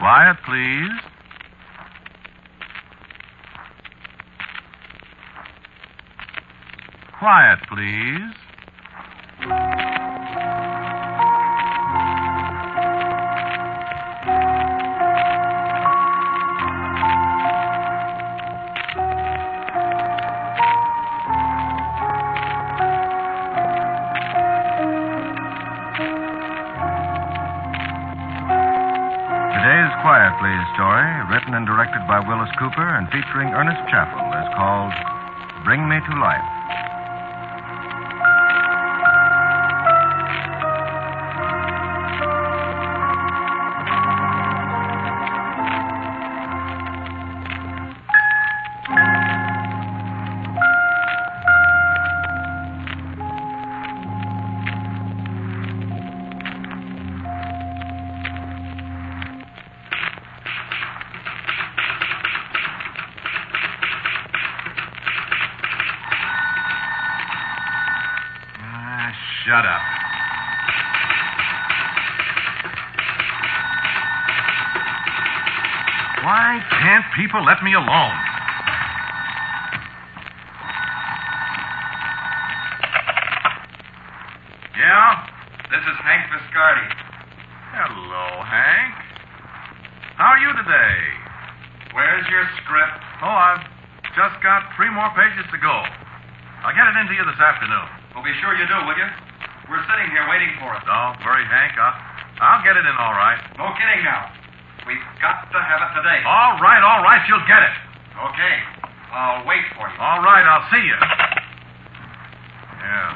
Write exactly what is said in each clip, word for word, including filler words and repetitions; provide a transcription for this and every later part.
Quiet, please. Quiet, please. Today's Quiet Please story, written and directed by Willis Cooper and featuring Ernest Chappell, is called Bring Me to Life. Shut up. Why can't people let me alone? Yeah? This is Hank Viscardi. Hello, Hank. How are you today? Where's your script? Oh, I've just got three more pages to go. I'll get it into you this afternoon. Well, be sure you do, will you? We're sitting here waiting for it. Don't worry, Hank. I'll, I'll get it in all right. No kidding now. We've got to have it today. All right, all right. You'll get it. Okay. I'll wait for you. All right, I'll see you. Yeah.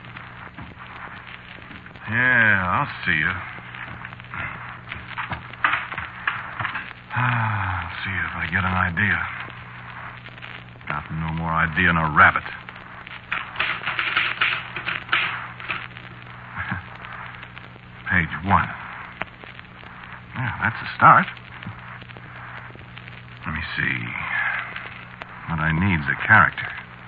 Yeah, I'll see you. I'll see if I get an idea. Got no more idea than a rabbit. Page one. Yeah, that's a start. Let me see. What I need's a character.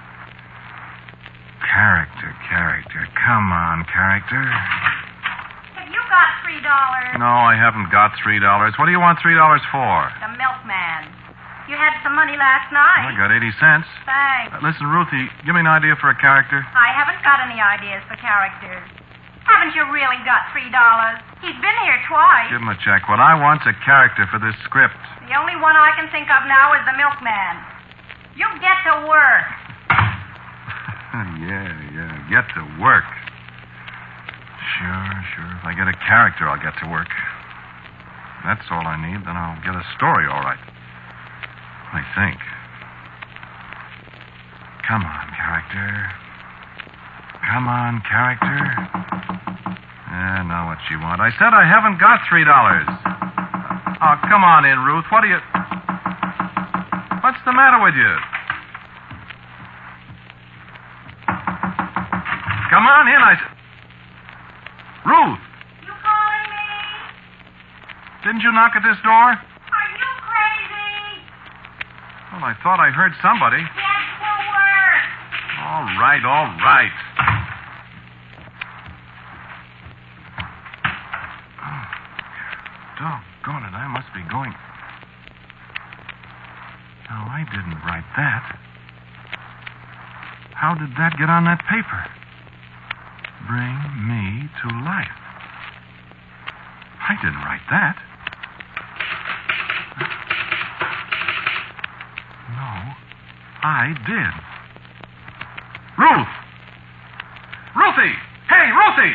Character, character. Come on, character. Have you got three dollars? No, I haven't got three dollars. What do you want three dollars for? The milkman. You had some money last night. I got eighty cents. Thanks. Uh, listen, Ruthie, give me an idea for a character. I haven't got any ideas for characters. Haven't you really got three dollars? He's been here twice. Give him a check. What I want's a character for this script. The only one I can think of now is the milkman. You get to work. yeah, yeah. Get to work. Sure, sure. If I get a character, I'll get to work. That's all I need. Then I'll get a story all right. I think. Come on, character. Come on, character. Eh, now what you want? I said I haven't got three dollars. Oh, come on in, Ruth. What are you... What's the matter with you? Come on in, I said... Ruth! You calling me? Didn't you knock at this door? Are you crazy? Well, I thought I heard somebody. Get to work. All right, all right. Oh, doggone it, I must be going... No, I didn't write that. How did that get on that paper? Bring me to life. I didn't write that. No, I did. Ruth! Ruthie! Hey, Ruthie!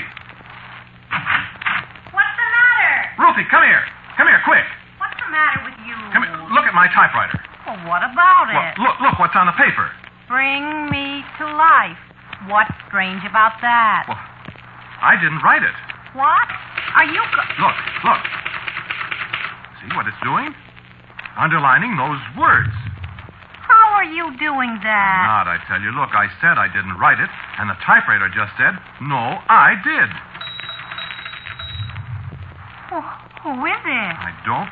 What's the matter? Ruthie, come here. Come here, quick. What's the matter with you? Come here. Look at my typewriter. Well, what about Well, it? look, look what's on the paper. Bring me to life. What's strange about that? Well, I didn't write it. What? Are you... Go- Look, look. See what it's doing? Underlining those words. How are you doing that? Not, I tell you. Look, I said I didn't write it, and the typewriter just said, no, I did. Oh, who is it? I don't.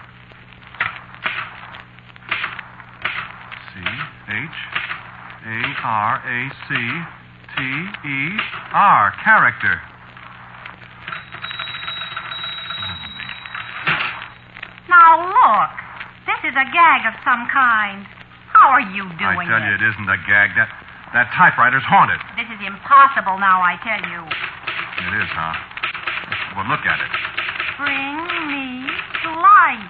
C H A R A C T E R. Character. Now, look. is a gag of some kind. How are you I doing tell you, it? it isn't a gag. That that typewriter's haunted. This is impossible now, I tell you. It is, huh? Well, look at it. Bring me to life.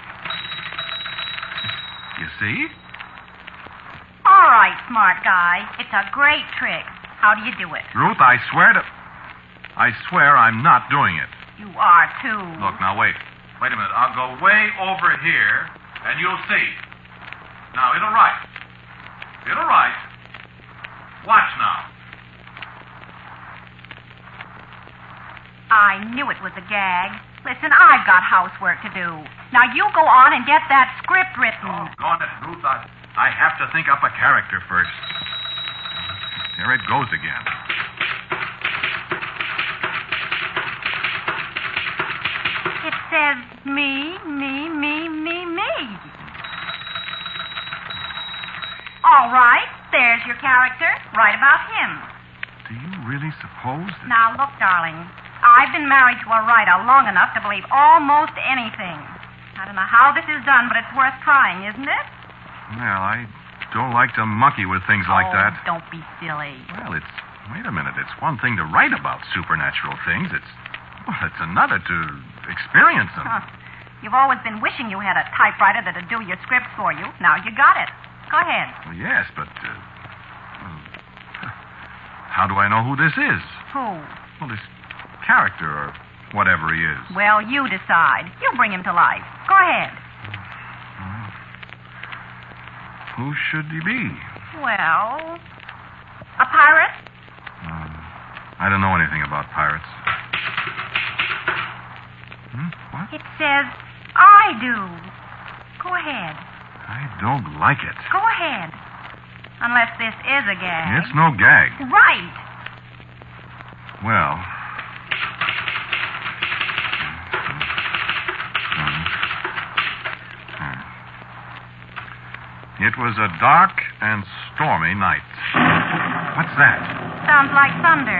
You see? All right, smart guy. It's a great trick. How do you do it? Ruth, I swear to... I swear I'm not doing it. You are, too. Look, now, wait. Wait a minute. I'll go way over here, and you'll see. Now, it'll write. It'll write. Watch now. I knew it was a gag. Listen, I've got housework to do. Now, you go on and get that script written. Oh, gone it, Ruth. I, I have to think up a character first. There it goes again. It says me, me, me, me, me. All right, there's your character. Write about him. Do you really suppose that... Now, look, darling. I've been married to a writer long enough to believe almost anything. I don't know how this is done, but it's worth trying, isn't it? Well, I don't like to monkey with things like oh, that. Don't be silly. Well, it's... Wait a minute. It's one thing to write about supernatural things. It's... Well, it's another to experience them. Huh. You've always been wishing you had a typewriter that'd do your scripts for you. Now you got it. Go ahead. Well, yes, but... Uh, well, how do I know who this is? Who? Well, this character or whatever he is. Well, you decide. You bring him to life. Go ahead. Well, who should he be? Well, a pirate? Uh, I don't know anything about pirates. Hmm? What? It says, I do. Go ahead. I don't like it. Go ahead. Unless this is a gag. It's no gag. Right. Well... It was a dark and stormy night. What's that? Sounds like thunder.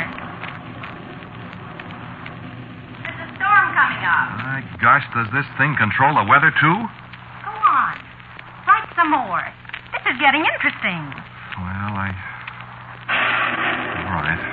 There's a storm coming up. My gosh, does this thing control the weather, too? Go on. Write some more. This is getting interesting. Well, I... All right.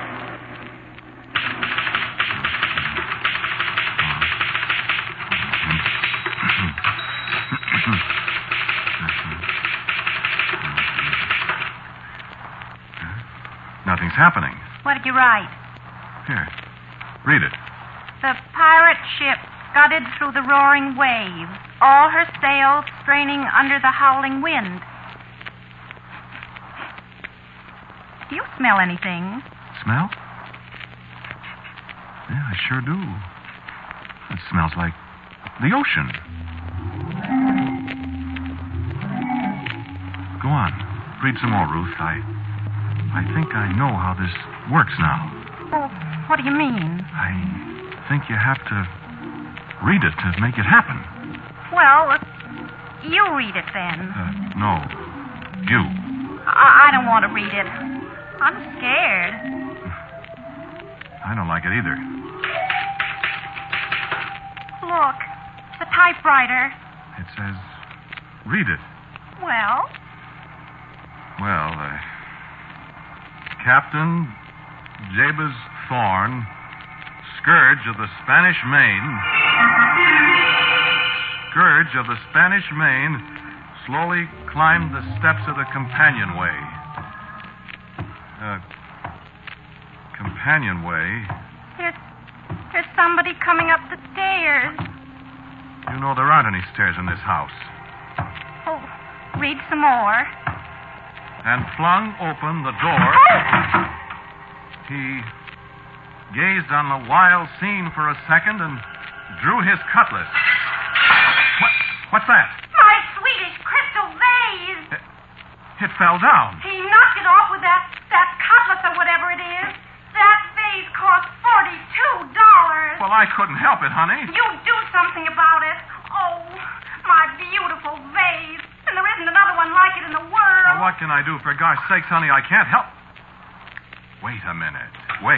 Nothing's happening. What did you write? Here, read it. The pirate ship scudded through the roaring waves, all her sails straining under the howling wind. Do you smell anything? Smell? Yeah, I sure do. It smells like the ocean. Go on. Read some more, Ruth. I... I think I know how this works now. Oh, what do you mean? I think you have to read it to make it happen. Well, uh, you read it then. Uh, no. You. I, I don't want to read it. I'm scared. I don't like it either. Look, the typewriter. It says, read it. Well? Well, uh... Captain Jabez Thorne, scourge of the Spanish Main, scourge of the Spanish Main, slowly climbed the steps of the companionway. Uh, companionway? There's, there's somebody coming up the stairs. You know there aren't any stairs in this house. Oh, read some more. And flung open the door. He gazed on the wild scene for a second and drew his cutlass. What? What's that? My Swedish crystal vase. It, it fell down. He knocked it off with that, that cutlass or whatever it is. That vase cost forty-two dollars. Well, I couldn't help it, honey. You do something about it. Oh, my beautiful vase. And there isn't another one like it in the world. Well, what can I do? For gosh sakes, honey, I can't help. Wait a minute. Wait.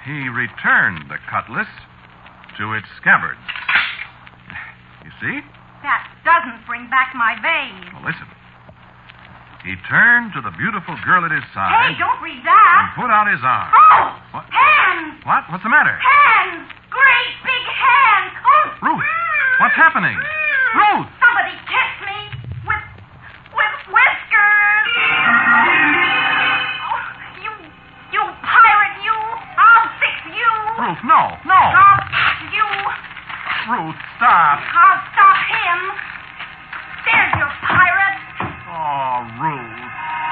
He returned the cutlass to its scabbard. You see? That doesn't bring back my vase. Well, listen. He turned to the beautiful girl at his side. Hey, don't read that. And put out his arm. Oh! What? Hands! What? What's the matter? Hands! Great big hands! Oh! Ruth, what's happening? Ruth! Somebody catch me with with whiskers! Oh, you you pirate, you! I'll fix you! Ruth, no, no! I'll fix you! Ruth, stop! I'll stop him! There's your pirate! Oh, Ruth.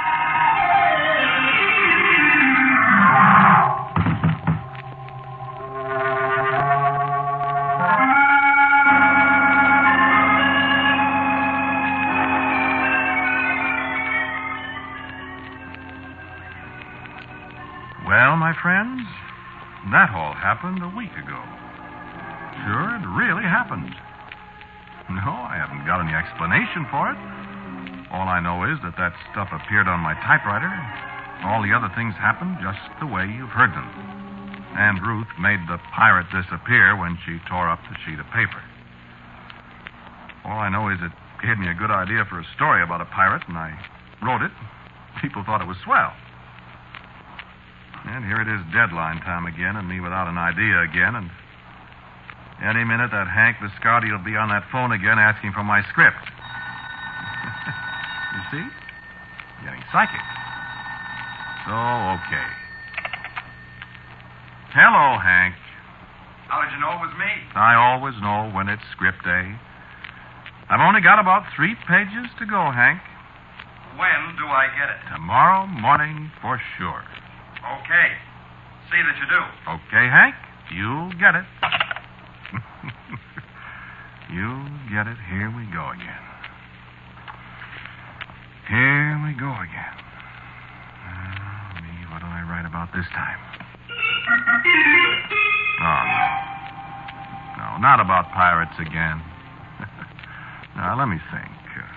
Well, my friends, that all happened a week ago. Sure, it really happened. No, I haven't got any explanation for it. All I know is that that stuff appeared on my typewriter. All the other things happened just the way you've heard them. And Ruth made the pirate disappear when she tore up the sheet of paper. All I know is it gave me a good idea for a story about a pirate, and I wrote it. People thought it was swell. And here it is deadline time again, and me without an idea again, and any minute that Hank Viscardi will be on that phone again asking for my script. You see? Getting psychic. So, okay. Hello, Hank. How did you know it was me? I always know when it's script day. I've only got about three pages to go, Hank. When do I get it? Tomorrow morning for sure. Okay. See that you do. Okay, Hank? You'll get it. You'll get it. Here we go again. Here we go again. Uh, me, what do I write about this time? Oh, no. No, not about pirates again. Now, let me think.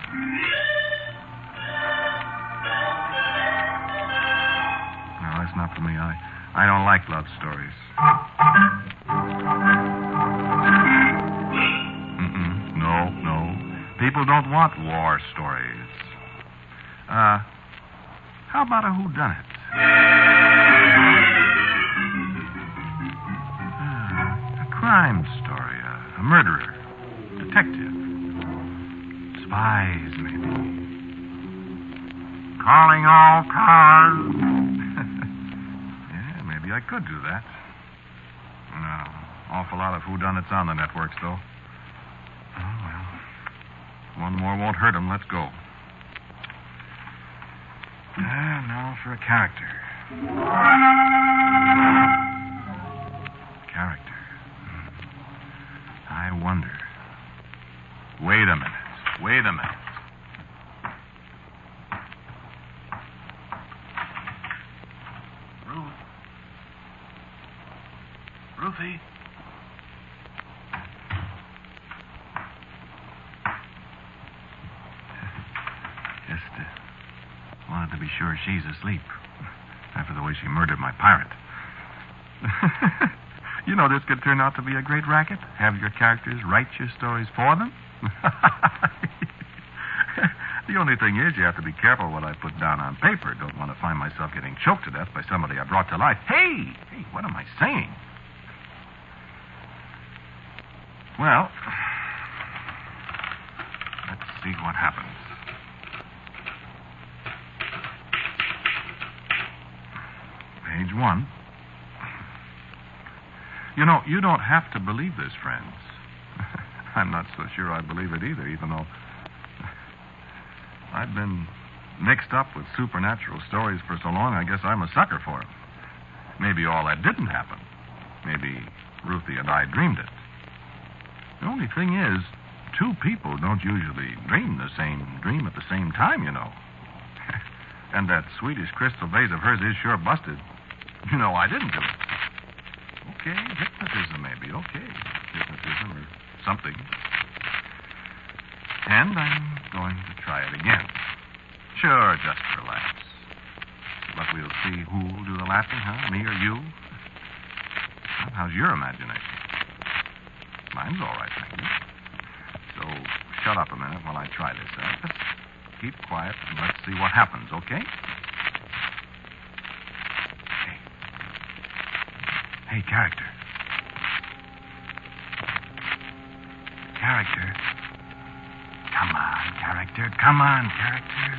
No, that's not for me. I, I don't like love stories. Mm-mm. No, no. People don't want war stories. Uh, how about a whodunit? Uh, a crime story, a, a murderer, detective, spies, maybe. Calling all cars. Yeah, maybe I could do that. No, awful lot of whodunits on the networks, though. Oh, well, one more won't hurt 'em. Let's go. Ah, now for a character. Character. I wonder. Wait a minute. Wait a minute. Ruth. Ruthie. Just, uh... wanted to be sure she's asleep after the way she murdered my pirate. You know, this could turn out to be a great racket. Have your characters write your stories for them. The only thing is you have to be careful what I put down on paper. Don't want to find myself getting choked to death by somebody I brought to life. Hey, hey, what am I saying? Well, let's see what happens. Page one. You know, you don't have to believe this, friends. I'm not so sure I believe it either, even though I've been mixed up with supernatural stories for so long, I guess I'm a sucker for them. Maybe all that didn't happen. Maybe Ruthie and I dreamed it. The only thing is, two people don't usually dream the same dream at the same time, you know. And that Swedish crystal vase of hers is sure busted. You know I didn't do it. Okay, hypnotism maybe. Okay, hypnotism or something. And I'm going to try it again. Sure, just for laughs. But we'll see who'll do the laughing, huh? Me or you? How's your imagination? Mine's all right, thank you. So, shut up a minute while I try this. Uh, just keep quiet and let's see what happens, okay? Hey. Hey, character. Character. Come on, character. Come on, character.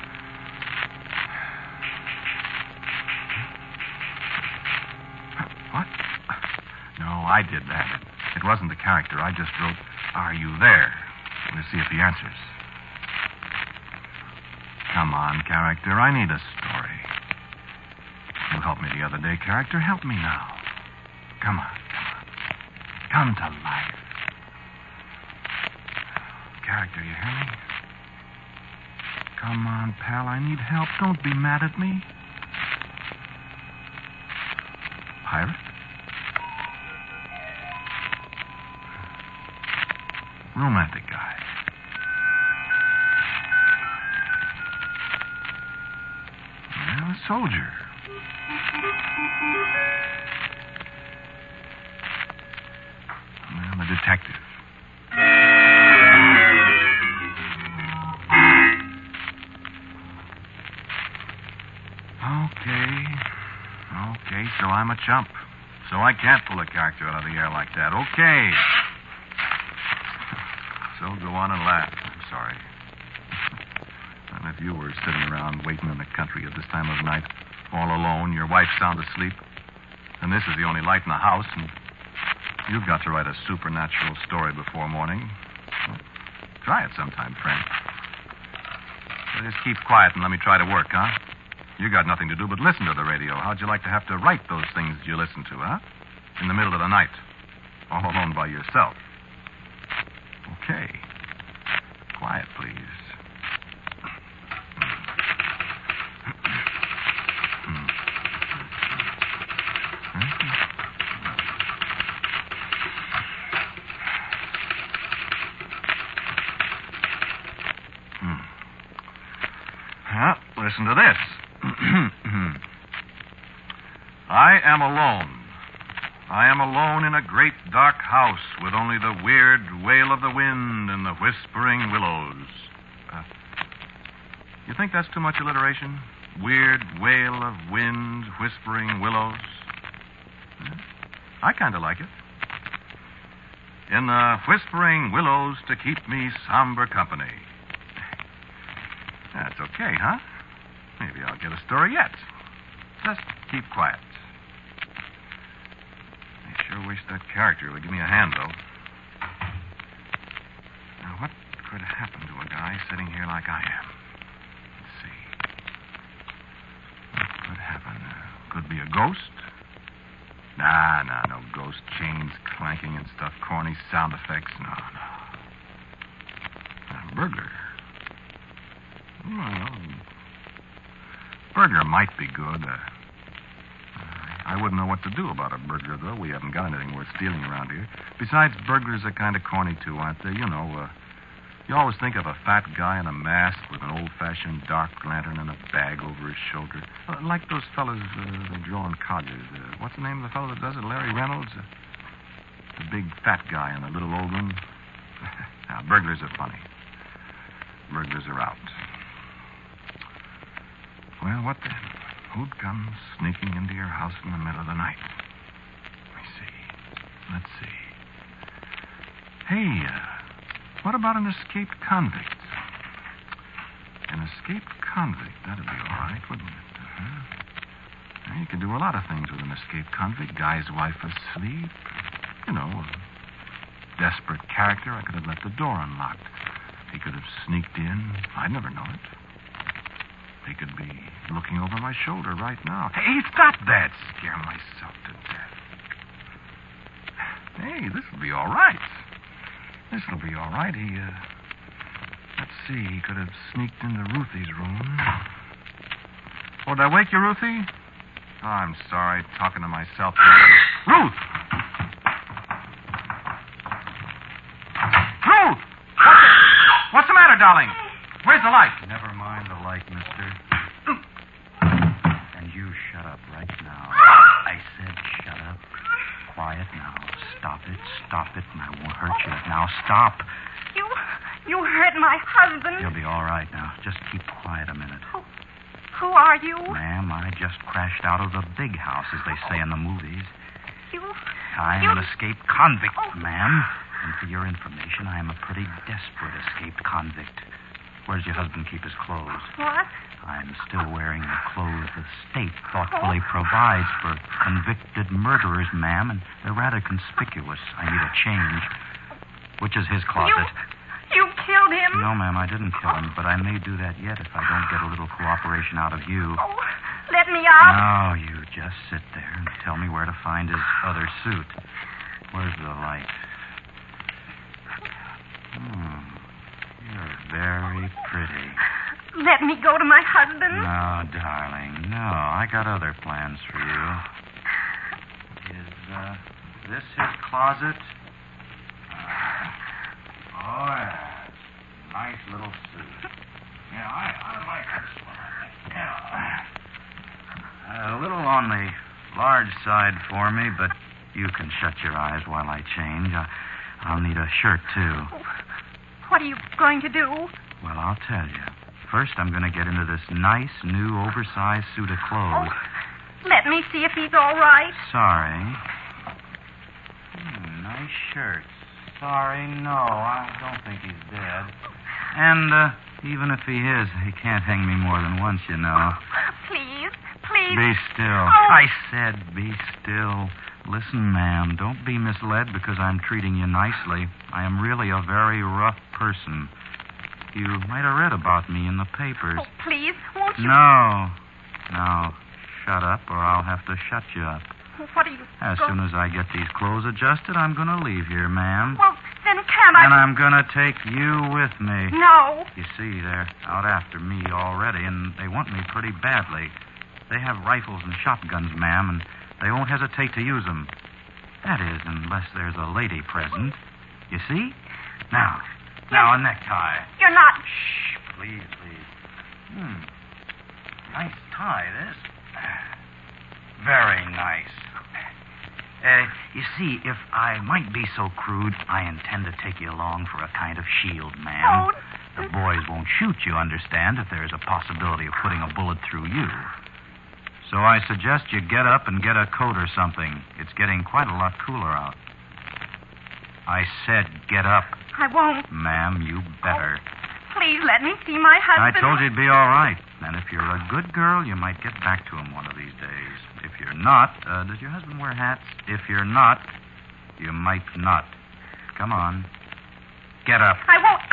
What? No, I did that. It wasn't the character. I just wrote, "Are you there?" We'll see if he answers. Come on, character. I need a story. You helped me the other day, character. Help me now. Come on, come on. Come to life. Character, you hear me? Come on, pal. I need help. Don't be mad at me. Pirate? Romantic guy. Well, a soldier. Well, a detective. Okay. Okay, so I'm a chump. So I can't pull a character out of the air like that. Okay. So go on and laugh. I'm sorry. And if you were sitting around waiting in the country at this time of night, all alone, your wife's sound asleep, and this is the only light in the house, and you've got to write a supernatural story before morning, well, try it sometime, friend. So just keep quiet and let me try to work, huh? You got nothing to do but listen to the radio. How'd you like to have to write those things you listen to, huh? In the middle of the night, all alone by yourself. Okay. Quiet, please. Hmm. Well, listen to this. I am alone. I am alone in a great dark house with only the weird wail of the wind and the whispering willows. Uh, you think that's too much alliteration? Weird wail of wind, whispering willows? Hmm? I kind of like it. In the whispering willows to keep me somber company. That's okay, huh? Maybe I'll get a story yet. Just keep quiet. I sure wish that character would give me a hand, though. Now, what could happen to a guy sitting here like I am? Let's see. What could happen? Uh, could be a ghost? Nah, nah, no ghost. Chains clanking and stuff. Corny sound effects. No, no. A burglar. Well, burglar might be good. Uh, I wouldn't know what to do about a burglar, though. We haven't got anything worth stealing around here. Besides, burglars are kind of corny, too, aren't they? You know, uh, you always think of a fat guy in a mask with an old-fashioned dark lantern and a bag over his shoulder. Uh, like those fellas uh, they draw in colleges. Uh, what's the name of the fellow that does it? Larry Reynolds? Uh, the big fat guy in the little old one. Now, burglars are funny. Burglars are out. Well, what then? Who'd come sneaking into your house in the middle of the night? Let me see. Let's see. Hey, uh, what about an escaped convict? An escaped convict. That'd be all right, wouldn't it? Uh-huh. Well, you could do a lot of things with an escaped convict. Guy's wife asleep. You know, a desperate character. I could have left the door unlocked. He could have sneaked in. I'd never know it. He could be looking over my shoulder right now. Hey, stop that! Scare myself to death. Hey, this'll be all right. This'll be all right. He, uh... Let's see, he could have sneaked into Ruthie's room. Oh, did I wake you, Ruthie? Oh, I'm sorry, talking to myself. Ruth! Ruth! What's the matter, darling? Where's the light? Never mind the light, mister. And you shut up right now. I said shut up. quiet now. Stop it. Stop it, and I won't hurt you. Now, stop. You... you hurt my husband. You'll be all right now. Just keep quiet a minute. Who, who are you? Ma'am, I just crashed out of the big house, as they say in the movies. You... I'm you... an escaped convict, Oh. ma'am. And for your information, I am a pretty desperate escaped convict. Where's your husband keep his clothes? What? I'm still wearing the clothes the state thoughtfully provides for convicted murderers, ma'am, and they're rather conspicuous. I need a change. Which is his closet? You... you killed him? No, ma'am, I didn't kill him, but I may do that yet if I don't get a little cooperation out of you. Oh, let me out. No, you just sit there and tell me where to find his other suit. Where's the light? Hmm. You're very pretty. Let me go to my husband. No, darling, no. I got other plans for you. Is, uh, this his closet? Uh, oh, yeah. Nice little suit. Yeah, I, I like this one. Yeah. Uh, a little on the large side for me, but you can shut your eyes while I change. I, I'll need a shirt, too. What are you going to do? Well, I'll tell you. First, I'm going to get into this nice, new, oversized suit of clothes. Oh, let me see if he's all right. Sorry. Hmm, nice shirt. Sorry, no, I don't think he's dead. And uh, even if he is, he can't hang me more than once, you know. Please, please. Be still. Oh. I said be still. Listen, ma'am, don't be misled because I'm treating you nicely. I am really a very rough person. You might have read about me in the papers. Oh, please, won't you? No. No. Shut up or I'll have to shut you up. What are you... As go- soon as I get these clothes adjusted, I'm going to leave here, ma'am. Well, then can't I... And I'm going to take you with me. No. You see, they're out after me already, and they want me pretty badly. They have rifles and shotguns, ma'am, and they won't hesitate to use them. That is, unless there's a lady present. You see? Now, now a necktie. You're not... Shh, please, please. Hmm. Nice tie, this. Very nice. Uh, you see, if I might be so crude, I intend to take you along for a kind of shield, ma'am. Oh. The boys won't shoot you, understand, if there's a possibility of putting a bullet through you. So I suggest you get up and get a coat or something. It's getting quite a lot cooler out. I said get up. I won't. Ma'am, you better. Please let me see my I husband. told you it'd be all right. And if you're a good girl, you might get back to him one of these days. If you're not, uh, does your husband wear hats? If you're not, you might not. Come on. Get up. I won't.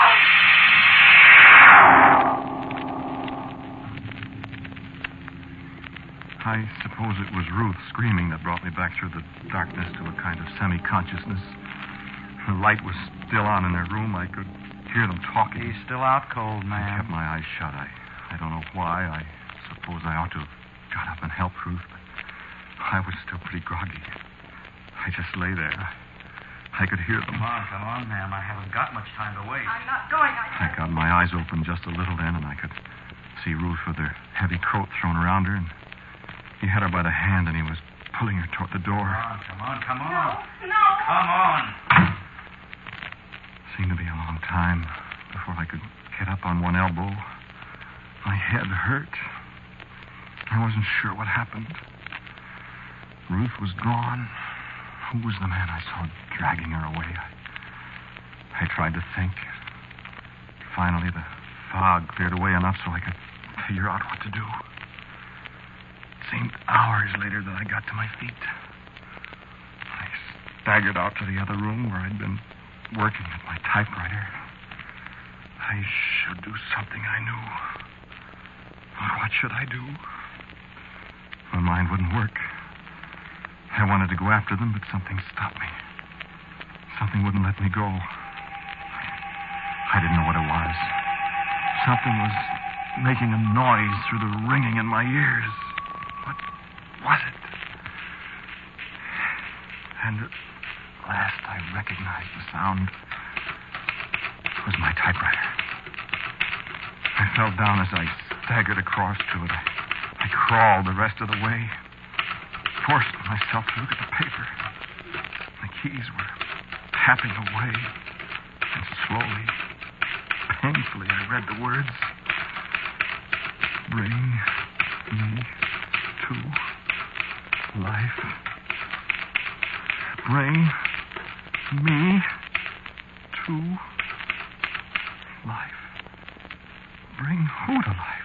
I suppose it was Ruth screaming that brought me back through the darkness to a kind of semi-consciousness. The light was still on in their room. I could hear them talking. He's still out cold, I ma'am. kept my eyes shut. I, I don't know why. I suppose I ought to have got up and helped Ruth, but I was still pretty groggy. I just lay there. I could hear them. Come on, come on, ma'am. I haven't got much time to waste. I'm not going. I I... got my eyes open just a little then, and I could see Ruth with her heavy coat thrown around her, and he had her by the hand, and he was pulling her toward the door. Come on, come on, come on. No, no. Come on. Seemed to be a long time before I could get up on one elbow. My head hurt. I wasn't sure what happened. Ruth was gone. Who was the man I saw dragging her away? I, I tried to think. Finally, the fog cleared away enough so I could figure out what to do. It seemed hours later that I got to my feet. I staggered out to the other room where I'd been working at my typewriter. I should do something I knew. But what should I do? My mind wouldn't work. I wanted to go after them, but something stopped me. Something wouldn't let me go. I didn't know what it was. Something was making a noise through the ringing in my ears. What was it? And at last I recognized the sound. It was my typewriter. I fell down as I staggered across to it. I, I crawled the rest of the way. Forced myself to look at the paper. keys were tapping away, and slowly, painfully, I read the words. Bring me to life. Bring me to life. Bring who to life?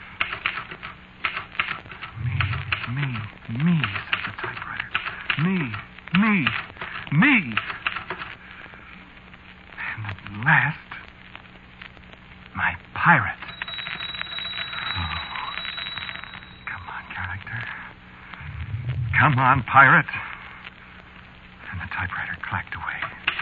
Me, me, me, said the typewriter. Me, me, me. And at last, my pirate. Oh, come on, character. Come on, pirate. And the typewriter clacked away.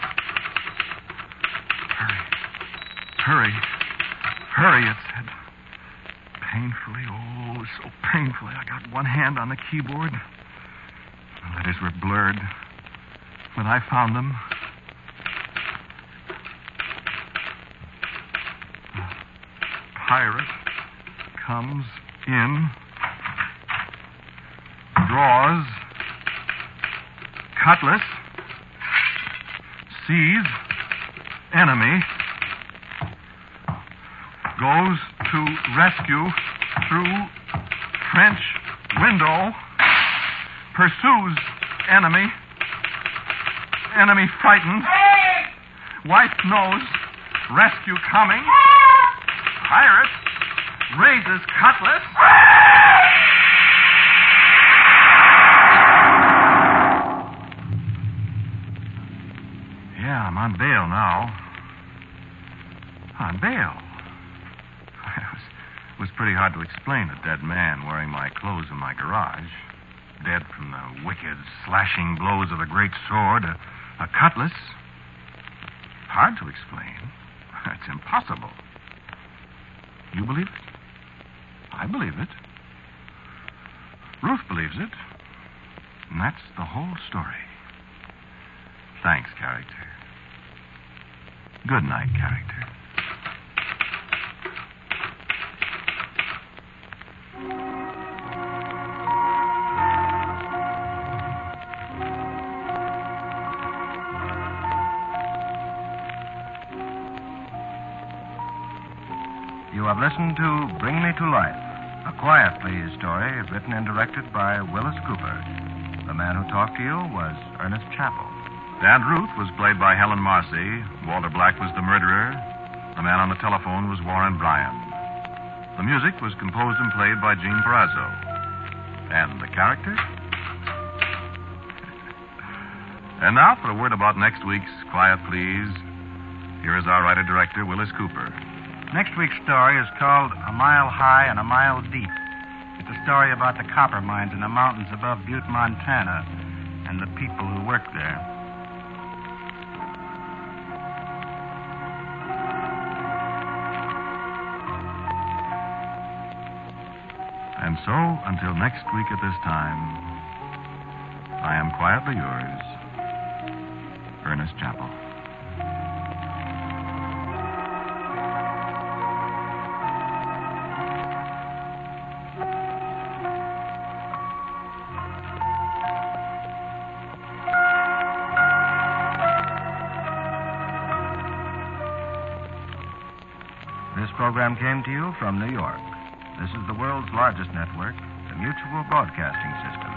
Hurry. Hurry. Hurry, it said. Painfully, oh, so painfully. I got one hand on the keyboard. The letters were blurred. When I found them, the pirate comes in, draws, cutlass, sees enemy, goes to rescue through French window, pursues enemy, enemy frightened, wife knows, rescue coming, pirate raises cutlass. Yeah, I'm on bail now. On bail? It was, it was pretty hard to explain a dead man wearing my clothes in my garage. Dead from the wicked, slashing blows of a great sword, a, a cutlass. Hard to explain. It's impossible. You believe it? I believe it. Ruth believes it. And that's the whole story. Thanks, character. Good night, character. You have listened to Bring Me to Life, a Quiet Please story written and directed by Willis Cooper. The man who talked to you was Ernest Chappell. Aunt Ruth was played by Helen Marcy. Walter Black was the murderer. The man on the telephone was Warren Bryan. The music was composed and played by Gene Perazzo. And the character? And now for a word about next week's Quiet Please. Here is our writer-director, Willis Cooper. Next week's story is called A Mile High and a Mile Deep. It's a story about the copper mines in the mountains above Butte, Montana, and the people who work there. And so, until next week at this time, I am quietly yours, Ernest Chappell. This program came to you from New York. This is the world's largest network, the Mutual Broadcasting System.